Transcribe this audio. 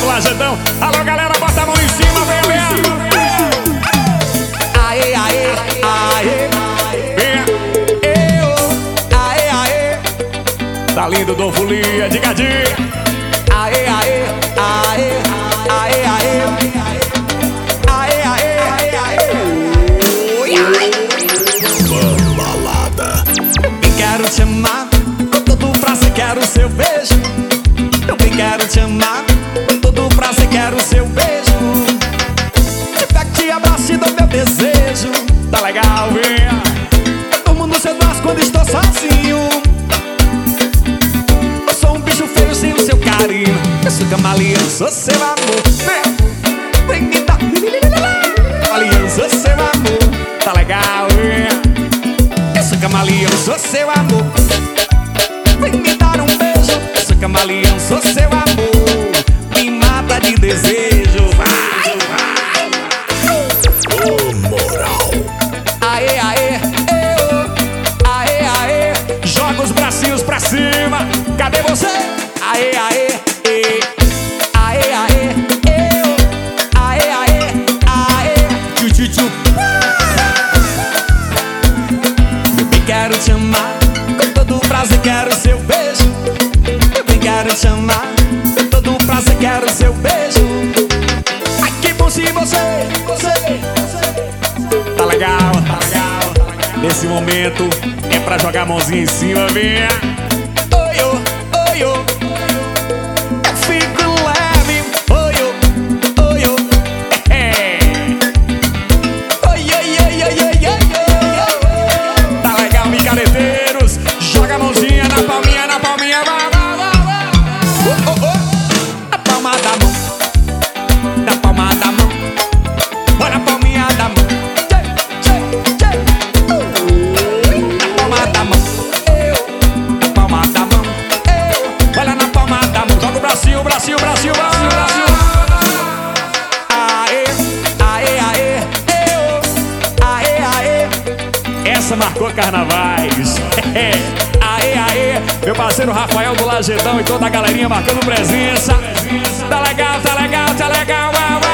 do Lajedão. Alô, galera, bota a mão em cima, vem, vem. Aê, aê, aê, vem. Aê, aê. Tá lindo, Dom Folia, diga, diga. Aê, aê, aê, aê, aê. Aê, aê, aê, aê. Mano Balada. Eu quero te amar, com todo prazer quero seu beijo. Eu bem quero te amar, com todo prazer quero seu beijo. Te pego, te abraço e dou meu desejo. Tá legal, vem. Eu durmo no seu braço quando estou sozinho. Eu sou um bicho feio sem o seu carinho. Eu sou camaleão, sou seu amor. Vem me dar camaleão, sou seu amor. Tá legal, vem. Eu sou camaleão, sou seu amor. Vem me dar um beijo. Eu sou camaleão, sou seu amor. Me mata de desejo. Vai, vai. Ô moral. Aê, aê, eu. Aê, aê. Joga os bracinhos pra cima. Cadê você? Aê, aê, e. Aê, aê, eu. Aê, aê, aê. Tchu, tchu, tchu. Eu bem quero te amar, com todo prazer quero seu beijo. Eu bem quero te amar, com todo prazer quero seu beijo. Ai, que bom se você. Tá legal, tá legal. Nesse momento é pra jogar a mãozinha em cima, vinha. Oi, oi, oi, oi. Eu fico leve. Oi, oi, oi, oi. Oi, oi, oi, oi, oi, oi. Tá legal, micareteiros. Joga a mãozinha na palminha, vai, vai, vai, vai. Oh, oh, oh. Na palma da mão. Na palma da mão. Olha a palminha da mão. Na palma da mão. Na palma da mão. Olha na palma da mão. Joga o Brasil, Brasil, Brasil, Brasil, Brasil. Aê, aê, aê, eu. Aê, aê. Essa marcou carnavais. Aê, aê. Meu parceiro Rafael do Lajedão e toda a galerinha marcando presença. Tá legal, tá legal, tá legal.